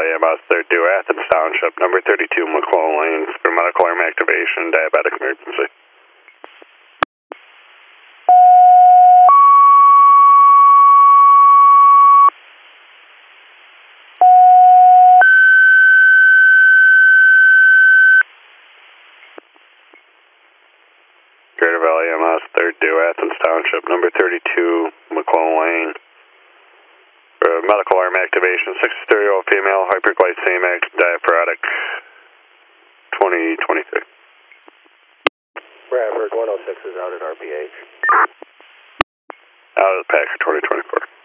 Valley, EMS 3rd due Athens Township, number 32 McClellan Lane, for medical arm activation, diabetic emergency. Greater Valley, EMS 3rd due Athens Township, number 32 McClellan Lane. Medical arm activation, 60-year-old female, hyperglycemic, diaphoretic, 2023. Bradford 106 is out at RPH. Out of the Packer 2024.